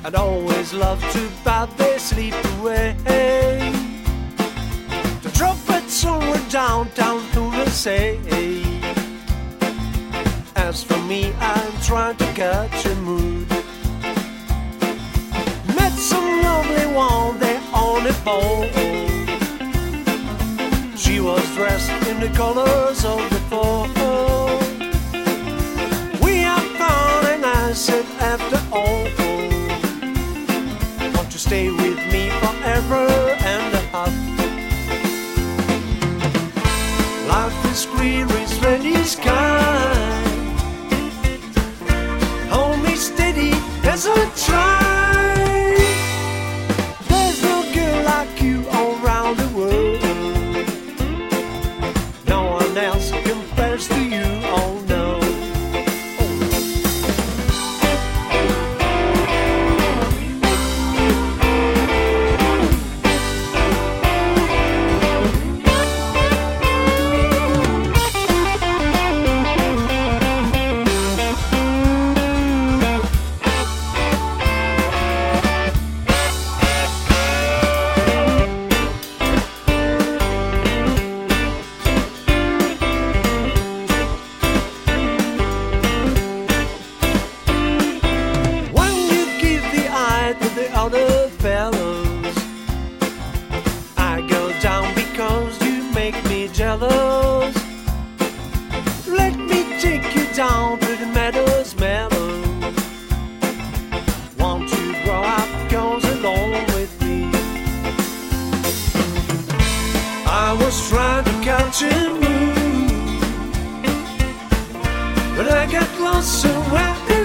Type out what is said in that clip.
I'd always love to, but they sleep away. The trumpets somewhere downtown to the say. As for me, I'm trying to catch a mood. Met some lovely one there on a boat. She was dressed in the colors of the fall. We have fun and I said after all, won't you stay with me forever and a half? Life is clear, it's ready sky. Hold me steady as I try. There's no girl like you all around the world. No one else compares to you, oh no. Other fellows, I go down because you make me jealous. Let me take you down to the meadows, meadows. Won't you grow up, goes along with me? I was trying to catch a mood, but I got lost somewhere in